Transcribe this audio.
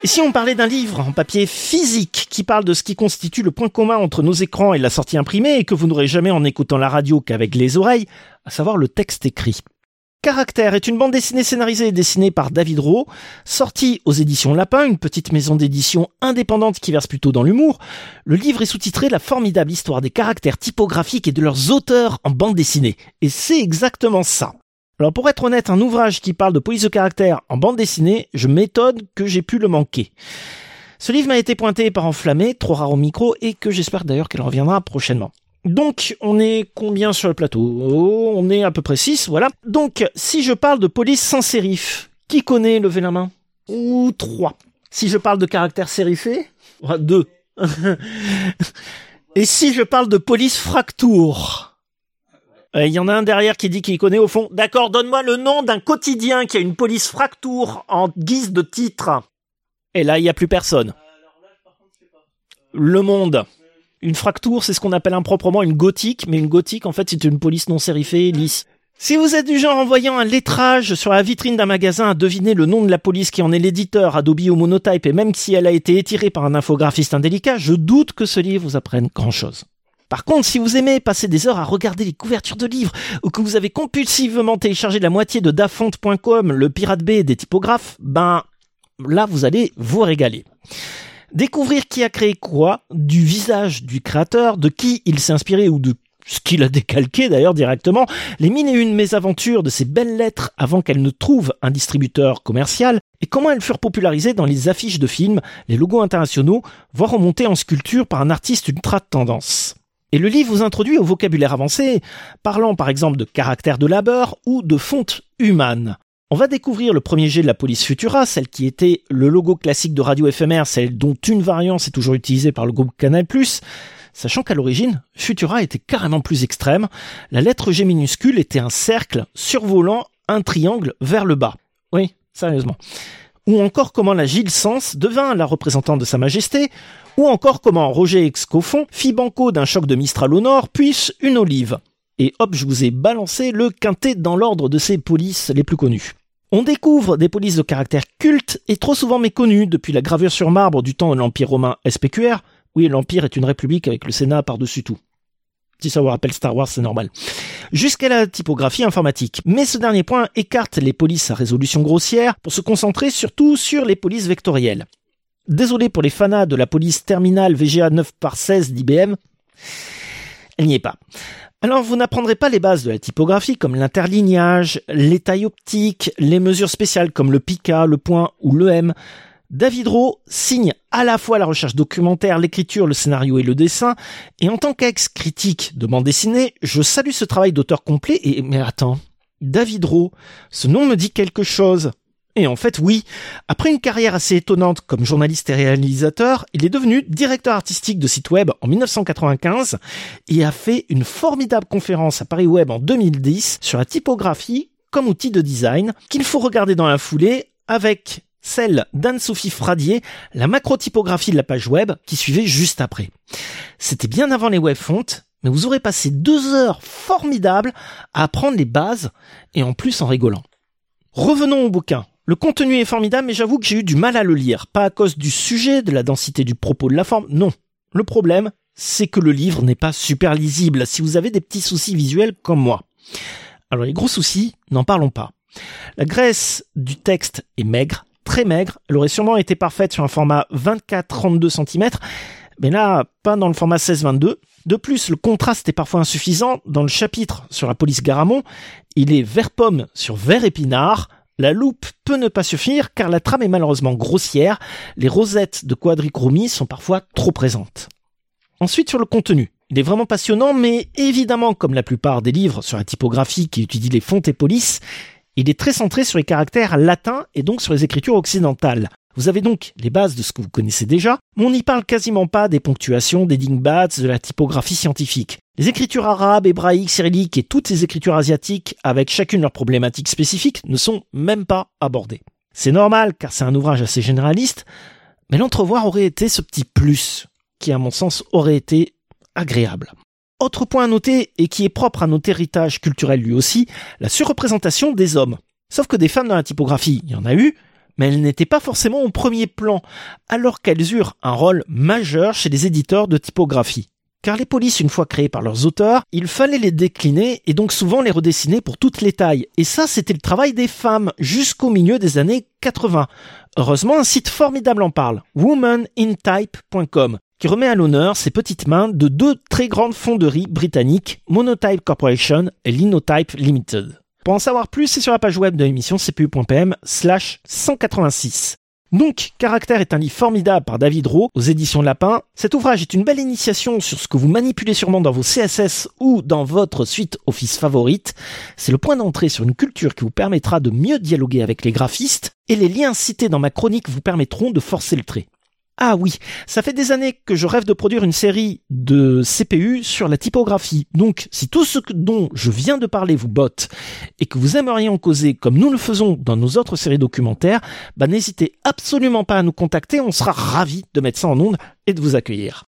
Et si on parlait d'un livre en papier physique qui parle de ce qui constitue le point commun entre nos écrans et la sortie imprimée et que vous n'aurez jamais en écoutant la radio qu'avec les oreilles, à savoir le texte écrit. Caractère est une bande dessinée scénarisée et dessinée par David Rowe, sortie aux éditions Lapin, une petite maison d'édition indépendante qui verse plutôt dans l'humour. Le livre est sous-titré La formidable histoire des caractères typographiques et de leurs auteurs en bande dessinée. Et c'est exactement ça. Alors pour être honnête, un ouvrage qui parle de police de caractère en bande dessinée, je m'étonne que j'ai pu le manquer. Ce livre m'a été pointé par Enflammé, trop rare au micro, et que j'espère d'ailleurs qu'elle reviendra prochainement. Donc, on est combien sur le plateau ? On est à peu près 6, voilà. Donc, si je parle de police sans sérif, qui connaît, levez la main ? Ou 3. Si je parle de caractère sérifé, 2. Et si je parle de police fracture ? Il y en a un derrière qui dit qu'il connaît au fond. D'accord, donne-moi le nom d'un quotidien qui a une police fracture en guise de titre. Et là, il n'y a plus personne. Le Monde. Une fracture, c'est ce qu'on appelle improprement une gothique, mais une gothique, en fait, c'est une police non sérifée, lisse. Si vous êtes du genre en voyant un lettrage sur la vitrine d'un magasin à deviner le nom de la police qui en est l'éditeur, Adobe ou Monotype, et même si elle a été étirée par un infographiste indélicat, je doute que ce livre vous apprenne grand-chose. Par contre, si vous aimez passer des heures à regarder les couvertures de livres ou que vous avez compulsivement téléchargé la moitié de dafont.com, le pirate bay des typographes, là, vous allez vous régaler. Découvrir qui a créé quoi, du visage du créateur, de qui il s'est inspiré ou de ce qu'il a décalqué d'ailleurs directement, les 1001 mésaventures de ces belles lettres avant qu'elles ne trouvent un distributeur commercial, et comment elles furent popularisées dans les affiches de films, les logos internationaux, voire remontées en sculpture par un artiste ultra tendance. Et le livre vous introduit au vocabulaire avancé, parlant par exemple de caractère de labeur ou de fonte humane. On va découvrir le premier jet de la police Futura, celle qui était le logo classique de radio éphémère, celle dont une variante est toujours utilisée par le groupe Canal+, sachant qu'à l'origine, Futura était carrément plus extrême. La lettre G minuscule était un cercle survolant un triangle vers le bas. Oui, sérieusement. Ou encore comment la Gilles Sens devint la représentante de Sa Majesté, ou encore comment Roger Excoffon fit banco d'un choc de Mistral au nord, puis une olive. Et hop, je vous ai balancé le quintet dans l'ordre de ces polices les plus connues. On découvre des polices de caractère culte et trop souvent méconnues depuis la gravure sur marbre du temps de l'Empire romain SPQR. Oui, l'Empire est une république avec le Sénat par-dessus tout. Si ça vous rappelle Star Wars, c'est normal. Jusqu'à la typographie informatique. Mais ce dernier point écarte les polices à résolution grossière pour se concentrer surtout sur les polices vectorielles. Désolé pour les fanas de la police terminale VGA 9/16 d'IBM, elle n'y est pas. Alors vous n'apprendrez pas les bases de la typographie comme l'interlignage, les tailles optiques, les mesures spéciales comme le pica, le point ou le M. David Rowe signe à la fois la recherche documentaire, l'écriture, le scénario et le dessin, et en tant qu'ex-critique de bande dessinée, je salue ce travail d'auteur complet mais attends, David Rowe, ce nom me dit quelque chose. Et en fait, oui, après une carrière assez étonnante comme journaliste et réalisateur, il est devenu directeur artistique de site web en 1995 et a fait une formidable conférence à Paris Web en 2010 sur la typographie comme outil de design qu'il faut regarder dans la foulée avec celle d'Anne-Sophie Fradier, la macro-typographie de la page web qui suivait juste après. C'était bien avant les webfonts, mais vous aurez passé 2 heures formidables à apprendre les bases et en plus en rigolant. Revenons au bouquin. Le contenu est formidable, mais j'avoue que j'ai eu du mal à le lire. Pas à cause du sujet, de la densité du propos, de la forme, non. Le problème, c'est que le livre n'est pas super lisible si vous avez des petits soucis visuels comme moi. Alors les gros soucis, n'en parlons pas. La graisse du texte est maigre, très maigre. Elle aurait sûrement été parfaite sur un format 24-32 cm, mais là, pas dans le format 16-22. De plus, le contraste est parfois insuffisant. Dans le chapitre sur la police Garamond, il est vert pomme sur vert épinard. La loupe peut ne pas suffire car la trame est malheureusement grossière. Les rosettes de quadrichromie sont parfois trop présentes. Ensuite, sur le contenu. Il est vraiment passionnant, mais évidemment, comme la plupart des livres sur la typographie qui étudient les fontes et polices, il est très centré sur les caractères latins et donc sur les écritures occidentales. Vous avez donc les bases de ce que vous connaissez déjà, mais on n'y parle quasiment pas des ponctuations, des dingbats, de la typographie scientifique. Les écritures arabes, hébraïques, cyrilliques et toutes ces écritures asiatiques, avec chacune leurs problématiques spécifiques, ne sont même pas abordées. C'est normal, car c'est un ouvrage assez généraliste, mais l'entrevoir aurait été ce petit plus, qui à mon sens aurait été agréable. Autre point à noter, et qui est propre à notre héritage culturel lui aussi, la surreprésentation des hommes. Sauf que des femmes dans la typographie, il y en a eu, mais elles n'étaient pas forcément au premier plan, alors qu'elles eurent un rôle majeur chez les éditeurs de typographie. Car les polices, une fois créées par leurs auteurs, il fallait les décliner et donc souvent les redessiner pour toutes les tailles. Et ça, c'était le travail des femmes jusqu'au milieu des années 80. Heureusement, un site formidable en parle, womanintype.com, qui remet à l'honneur ces petites mains de deux très grandes fonderies britanniques, Monotype Corporation et Linotype Limited. Pour en savoir plus, c'est sur la page web de l'émission cpu.pm/186. Donc, Caractère est un livre formidable par David Rowe aux éditions Lapin. Cet ouvrage est une belle initiation sur ce que vous manipulez sûrement dans vos CSS ou dans votre suite Office favorite. C'est le point d'entrée sur une culture qui vous permettra de mieux dialoguer avec les graphistes et les liens cités dans ma chronique vous permettront de forcer le trait. Ah oui, ça fait des années que je rêve de produire une série de CPU sur la typographie. Donc, si tout ce dont je viens de parler vous botte et que vous aimeriez en causer comme nous le faisons dans nos autres séries documentaires, n'hésitez absolument pas à nous contacter, on sera ravis de mettre ça en ondes et de vous accueillir.